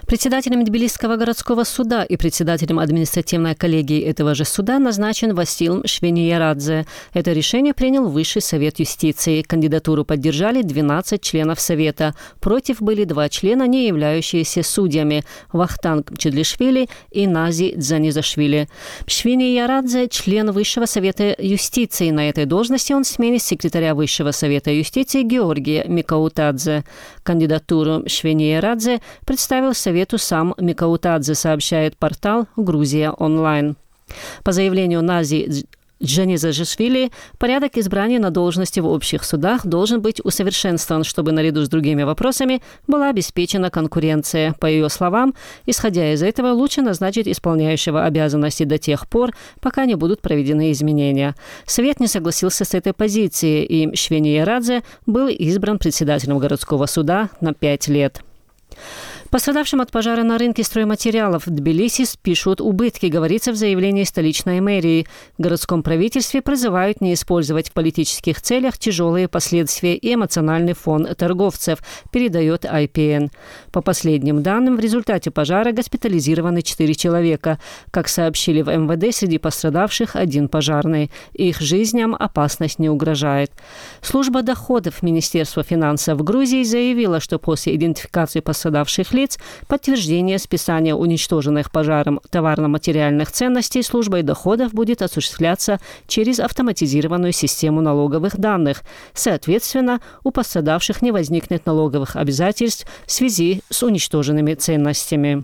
Председателем Тбилисского городского суда и председателем административной коллегии этого же суда назначен Васил Швениерадзе. Это решение принял Высший совет юстиции. Кандидатуру поддержали 12 членов совета. Против были 2 члена, не являющиеся судьями – Вахтанг Чедлишвили и Нази Дзанизашвили. Швениерадзе – член Высшего совета юстиции. На этой должности он сменит секретаря Высшего совета юстиции Георгия Микаутадзе. Кандидатуру Швениерадзе представил Совету сам Микаутадзе, сообщает портал «Грузия онлайн». По заявлению Нази Дзанизашвили, порядок избрания на должности в общих судах должен быть усовершенствован, чтобы наряду с другими вопросами была обеспечена конкуренция. По ее словам, исходя из этого, лучше назначить исполняющего обязанности до тех пор, пока не будут проведены изменения. Совет не согласился с этой позицией, и Швениерадзе был избран председателем городского суда на 5 лет. Пострадавшим от пожара на рынке стройматериалов в Тбилиси спишут убытки, говорится в заявлении столичной мэрии. В городском правительстве призывают не использовать в политических целях тяжелые последствия и эмоциональный фон торговцев, передает IPN. По последним данным, в результате пожара госпитализированы 4 человека. Как сообщили в МВД, среди пострадавших 1 пожарный. Их жизням опасность не угрожает. Служба доходов Министерства финансов Грузии заявила, что после идентификации пострадавших лиц, подтверждение списания уничтоженных пожаром товарно-материальных ценностей службой доходов будет осуществляться через автоматизированную систему налоговых данных. Соответственно, у пострадавших не возникнет налоговых обязательств в связи с уничтоженными ценностями.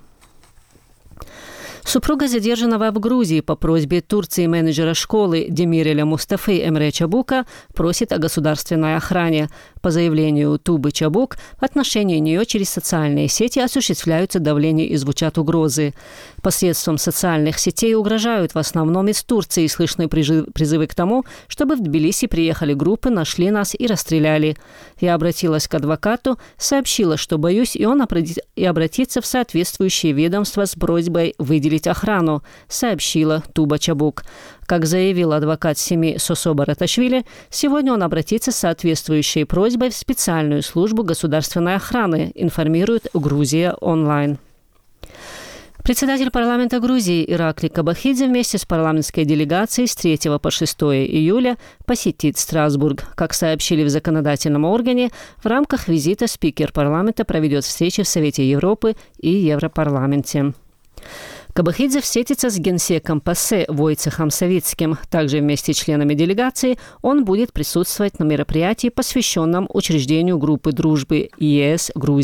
Супруга задержанного в Грузии по просьбе Турции менеджера школы Демиреля Мустафы Эмре Чабука просит о государственной охране. По заявлению Тубы Чабук, в отношении нее через социальные сети осуществляются давление и звучат угрозы. Посредством социальных сетей угрожают в основном из Турции. Слышны призывы к тому, чтобы в Тбилиси приехали группы, нашли нас и расстреляли. Я обратилась к адвокату, сообщила, что боюсь, и он обратится в соответствующие ведомства с просьбой выделить охрану, сообщила Туба Чабук. Как заявил адвокат семьи Сосо Бараташвили, сегодня он обратится с соответствующей просьбой в специальную службу государственной охраны, информирует Грузия онлайн. Председатель парламента Грузии Иракли Кабахидзе вместе с парламентской делегацией с 3 по 6 июля посетит Страсбург. Как сообщили в законодательном органе, в рамках визита спикер парламента проведет встречи в Совете Европы и Европарламенте. Кабахидзе встретится с генсеком ПАСЕ Войцехом Савицким. Также вместе с членами делегации он будет присутствовать на мероприятии, посвященном учреждению группы дружбы ЕС-Грузия.